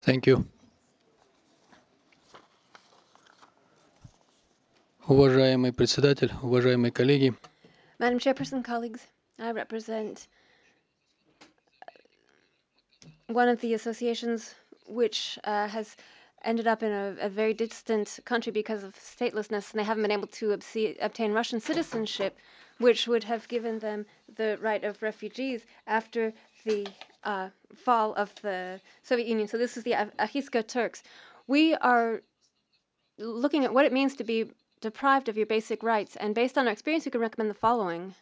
Thank you. Уважаемый председатель, уважаемые коллеги, Madam Chairperson, colleagues, I represent one of the associations which has ended up in a very distant country because of statelessness, and they haven't been able to obtain Russian citizenship, which would have given them the right of refugees after the fall of the Soviet Union. So this is the Akhiska Turks. We are looking at what it means to be deprived of your basic rights, and based on our experience, we can recommend the following.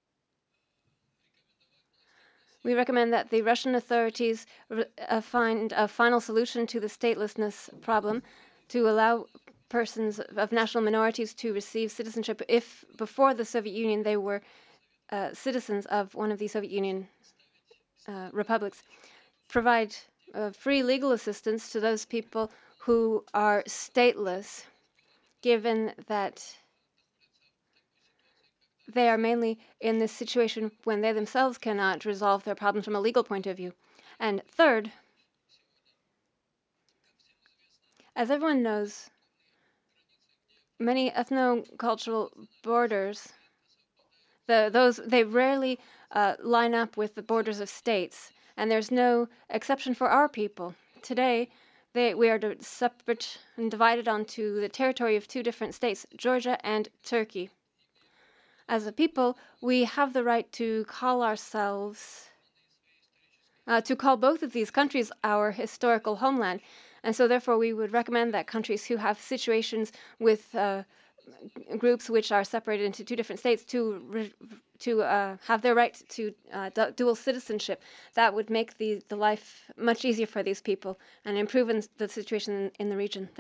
We recommend that the Russian authorities find a final solution to the statelessness problem to allow persons of national minorities to receive citizenship if before the Soviet Union they were citizens of one of the Soviet Union republics. Provide free legal assistance to those people who are stateless, given that they are mainly in this situation when they themselves cannot resolve their problems from a legal point of view. And third, as everyone knows, many ethno-cultural borders, those they rarely line up with the borders of states, and there's no exception for our people. Today, we are separate and divided onto the territory of two different states, Georgia and Turkey. As a people, we have the right to call ourselves to call both of these countries our historical homeland. And so, therefore, we would recommend that countries who have situations with groups which are separated into two different states to have their right to dual citizenship. That would make the life much easier for these people and improve the situation in the region.